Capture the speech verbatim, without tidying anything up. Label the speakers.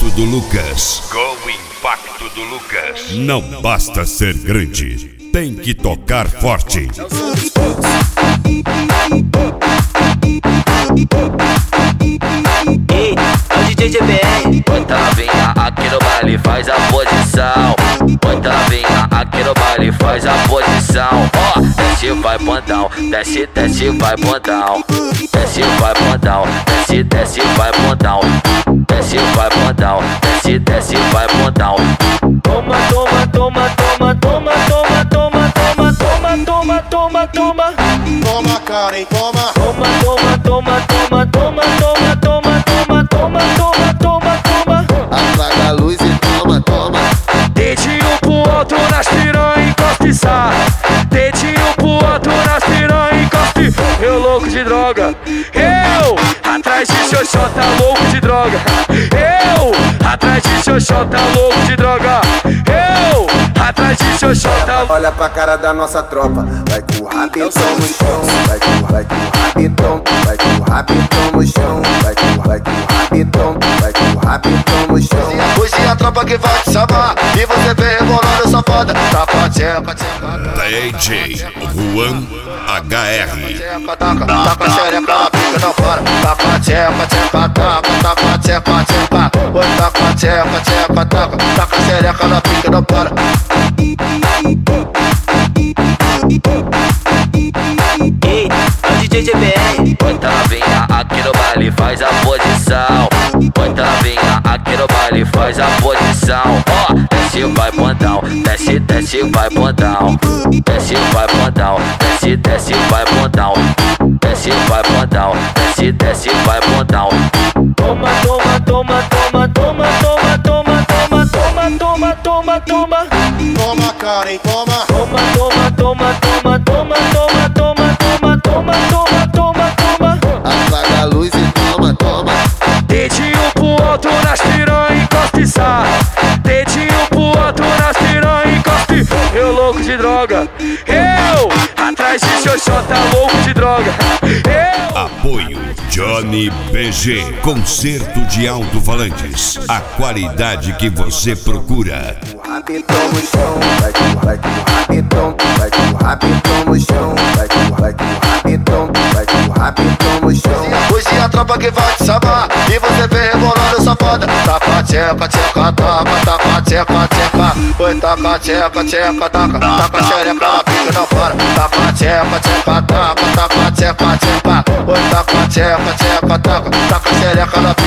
Speaker 1: impacto do Lucas. Com o impacto do Lucas. Não basta ser grande, tem que tocar forte.
Speaker 2: Ei, é o D J G B R.
Speaker 3: Bota novinha aqui no baile, faz a posição. Bota novinha aqui no baile, faz a posição. Ó, desce, vai bondão, desce, desce, vai bondão. Desce, vai bondão, desce, desce, vai bondão. Desce, vai bondão, desce, desce, vai bondão.
Speaker 2: Toma, toma, toma, toma, toma, toma, toma, toma, toma, toma, toma, toma.
Speaker 4: Toma, cara, hein, toma.
Speaker 2: Toma, toma, toma, toma, toma, toma, toma, toma, toma, toma, toma, toma.
Speaker 4: Apaga a luz e toma, toma.
Speaker 2: Dedinho pro alto nas piranha, encosta e sai. Dedinho pro alto nas piranha, encosta e... Eu louco de droga. Eu, atrás de xoxota, louco de droga. Eu, atrás de xoxota, louco de droga. Eu, atrás de xoxota.
Speaker 4: Olha pra cara da nossa tropa. Vai com o rabitão no chão. Vai com, vai com o rabitão. Vai com o rabitão no chão. Vai com, vai com o rabitão. Vai com o rabitão no chão.
Speaker 5: Hoje a tropa que vai te chamar e você vem rebolando safada. Tapa, tcheca, tcheca.
Speaker 1: D J Juan H R.
Speaker 5: Taca a xereca na pica, não para. Tapa, tcheca, tcheca, taca. Tapa, tcheca, tcheca. Oi, taca, tcheca, tcheca, taca. Taca a xereca na pica, não para.
Speaker 2: Ei, é o D J G B R.
Speaker 3: Bota novinha aqui no baile, faz a posição. Bota novinha aqui no baile, faz a posição. Ó, desce, vai bondão, desce, desce, vai bondão. Desce, vai bondão, desce, desce, vai bondão. Desce, vai bondão, desce, desce, vai bondão.
Speaker 2: Toma, toma, toma, toma, toma, toma, toma, toma, toma, toma, toma, toma.
Speaker 4: Toma, cara, hein, toma.
Speaker 2: Toma, toma, toma, toma, toma, toma, toma, toma, toma, toma, toma, toma.
Speaker 4: Apaga a luz e toma, toma.
Speaker 2: Dedinho pro alto nas piranha, encosta e sai. Dedinho pro alto nas piranha, encosta e... Eu louco de droga. Eu, atrás de xoxota, louco de droga. Eu...
Speaker 1: Apoio Johnny B G. Concerto de alto-falantes. A qualidade que você procura.
Speaker 4: Rabitão no chão. Vai com, vai com o rabitão. Vai com o rabitão no chão. Vai com, vai com o rabitão. Vai com o rabitão no chão.
Speaker 5: Hoje a tropa que vai te chamar e você vem rebolando safada. Tapa, tcheca, tcheca, taca. Tapa, tcheca, tcheca. Oi, taca, tcheca, tcheca, taca. Taca a xereca na pica, não para. Tapa, tcheca, tcheca, taca. Tapa, tcheca, tcheca. Oi, taca, tcheca, tcheca, taca. Taca a xereca na pica.